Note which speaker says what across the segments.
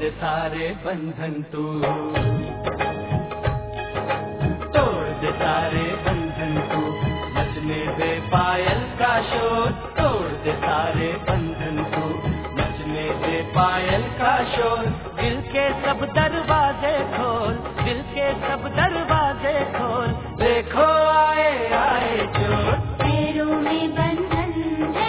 Speaker 1: सारे बंधन तू, तोड़ दे सारे बंधन तू, नचने दे पायल का शोर, तोड़ दे सारे बंधन तू, नचने दे पायल का शोर। दिल के सब दरवाजे खोल, दिल के सब दरवाजे खोल, देखो आए आए चोर।
Speaker 2: पैरों में बंधन है,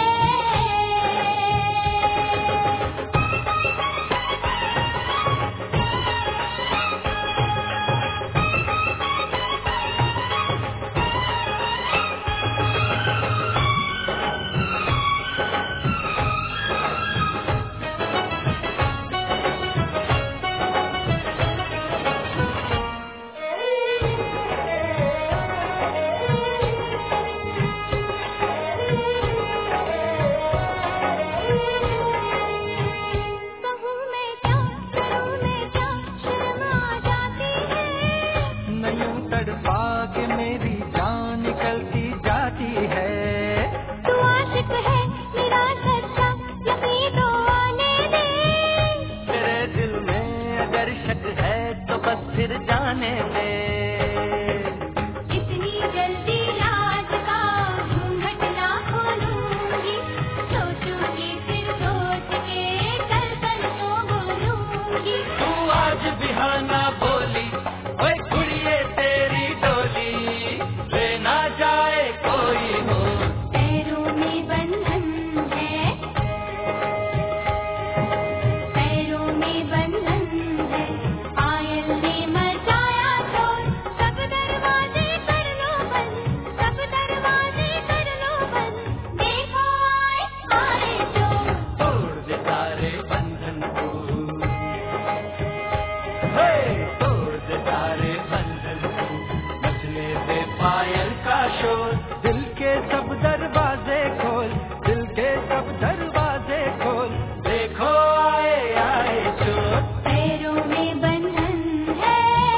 Speaker 1: के मेरी जान निकलती जाती है।
Speaker 2: तू आशिक है मेरा सच्चा, यही तो आने दे।
Speaker 1: तेरे दिल में अगर शक है तो बस फिर जाने दे।
Speaker 2: इतनी जल्दी राज का घूंघट ना खोलूंगी, सोचूंगी फिर सोच के कल कल को बोलूंगी।
Speaker 1: तू आज बिहाना बोली, ओए कुड़िए तेरी डोली, ले ना जाए कोई हो।
Speaker 2: पैरों में बंधन है, पैरों में बंधन है, पायल ने मचाया शोर। सब दरवाजे कर लो बंद, सब दरवाजे कर लो बंद, देखो आए आए चोर।
Speaker 1: तोड़ दे सारे बंधन तू, तोड़ दे सारे बंधन तू, नचने दे पायल का शोर। दिल के सब दरवाजे खोल, दिल के सब दरवाजे खोल, देखो आए आए चोर।
Speaker 2: पैरों में बंधन है,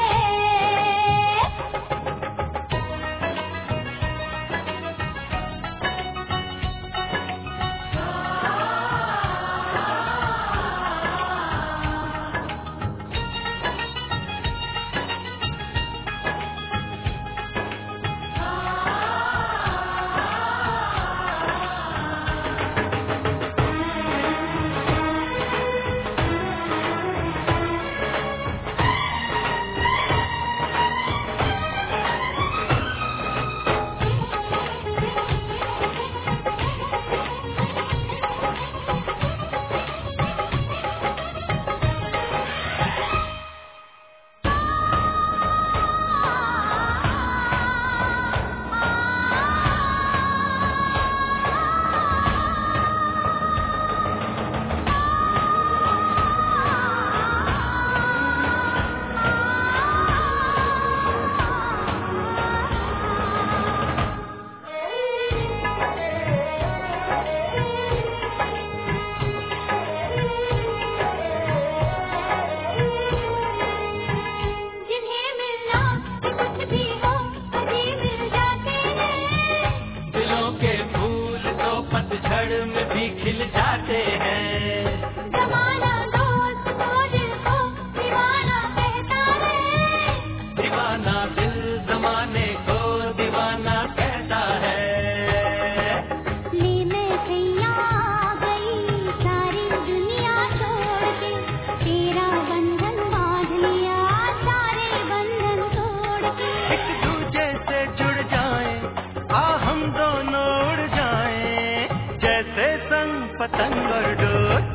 Speaker 2: जिन्हें मिलना कुछ भी हो कभी मिल जाते हैं।
Speaker 1: दिलों के फूल तो पतझड़ में भी खिल जाते हैं।
Speaker 2: जमाना दोस्त तो दिल को दीवाना कहता है,
Speaker 1: दीवाना दिल जमाने को दीवाना कहता है।
Speaker 2: ले मैं सैया आ गई सारी दुनिया छोड़ के, तेरा बंधन बांध लिया सारे बंधन तोड़ के।
Speaker 1: एक दूजे से जुड़ जाएं, आ हम दोनों उड़ जाएं, जैसे संग पतंग और डोर।